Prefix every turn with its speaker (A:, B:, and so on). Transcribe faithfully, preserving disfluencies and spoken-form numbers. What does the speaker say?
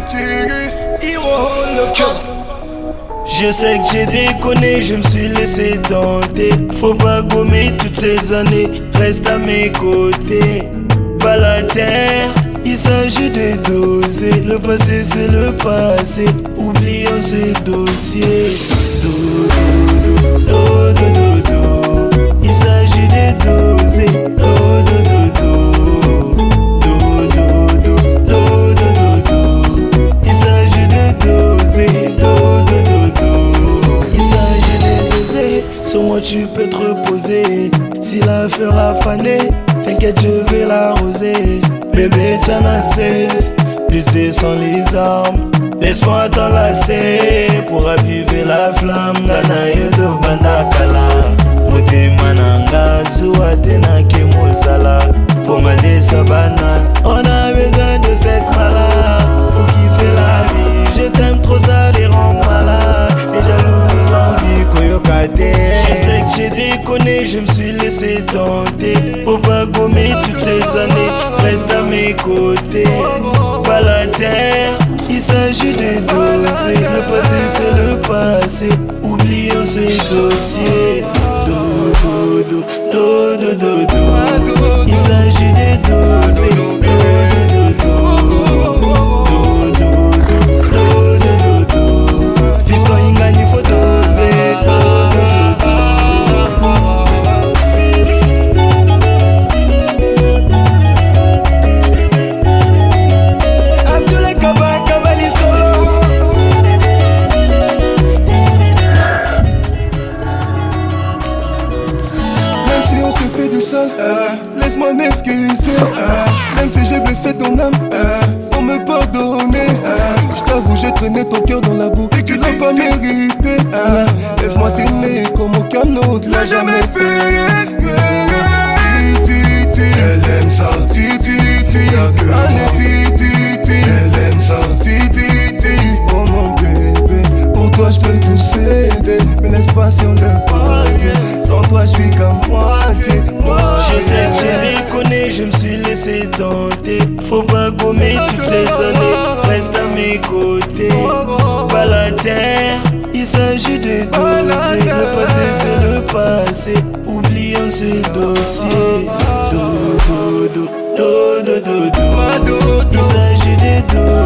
A: Je sais que j'ai déconné, je me suis laissé tenter. Faut pas gommer toutes ces années, reste à mes côtés. Pas la terre, il s'agit de doser. Le passé c'est le passé, oublions ce dossier. Do, do, do, do, do, do, do. Il s'agit de doser. Do, do, do, do. Do, do, do, do, do, do, do. Il s'agit de doser. Do, do, do, do. Il s'agit de doser. Sur moi tu peux te reposer. Si l'affaire a fané, t'inquiète je vais l'arroser. Bébé t'en as assez, plus descend les armes. Laisse-moi t'enlacer pour raviver la flamme. Ganayodo bandakala Mote mananga Zoua tena ke mosala Fomade sabana. On a besoin de cette malade pour kiffer la vie. Je t'aime trop, ça les rend malades. Et jaloux les envies koyokate. Je sais que j'ai déconné, je me suis laissé tenter. Faut pas gommer toutes ces années, reste à mes côtés. Pas la terre, il s'agit de doser. Le passé c'est le passé, oublions ces dossiers. Do, do, do, do, do, do, do. Il s'agit de doser. Do, do, do, do. Do, do, do, do, do, do, do. Fiston Ingani, il faut doser. Do, do, do, do. Abdoulaye Kaba, Kabali Solo.
B: Même si on s'est fait du sale, euh, laisse-moi m'excuser. euh, Même si j'ai blessé ton âme, euh, faut me pardonner. euh, Je t'avoue, j'ai traîné ton cœur dans la boue et tu l'as pas mérité. euh, Laisse-moi t'aimer comme aucun autre l'a jamais fait. Ti, ti, ti. Elle aime ça, ti, ti, ti. Allez, ti, ti, ti. Elle aime ça, ti, ti, ti. Oh mon bébé, pour toi je peux tout céder. Mais laisse pas sur le palier. Sans toi je suis qu'à moitié, moitié.
A: Je sais que j'ai déconné, je me suis laissé tenter. Faut pas gommer toutes ces années, reste à mes côtés. Pas la terre, il s'agit de doser. Le passé c'est le passé, oublions ce dossier. Do, do, do, do, do, do, do. Il s'agit de doser.